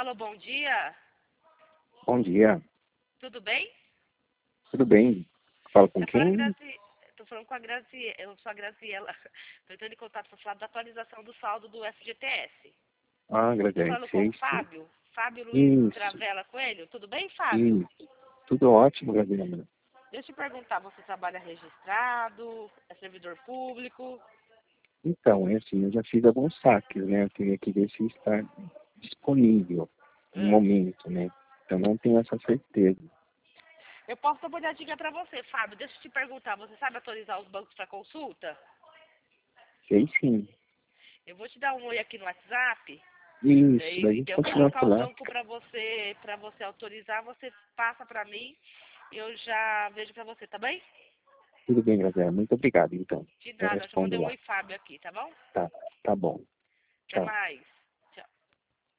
Alô, bom dia. Bom dia, Tudo bem? tudo bem? Fala com Tá falando quem? Tô falando com a Grazi. Eu sou a Graziela. Tô entrando em contato para falar da atualização do saldo do FGTS. Ah, Tô Graziele, falando com o sei sim. Fábio. Fábio Luiz Isso, Travella Coelho. Tudo bem, Fábio? isso. Tudo ótimo, Graziela. Deixa eu te perguntar, você trabalha registrado? É servidor público? Então, é assim, eu já fiz alguns saques, né? Eu teria que ver se está disponível no Ah. momento, né? Eu não tenho essa certeza. Eu posso dar uma olhadinha para você, Fábio. Deixa eu te perguntar, você sabe atualizar os bancos para consulta? Sei sim. Eu vou te dar um oi aqui no WhatsApp. Isso, daí a Daí gente eu vou continua colocar por o lá. banco para você autorizar, você passa para mim, eu já vejo para você, tá bem? Tudo bem, Graziela. Muito obrigado, então. De Eu nada, eu já respondo mandei um lá. oi Fábio aqui, tá bom? Tá, tá bom. Até Tchau. mais.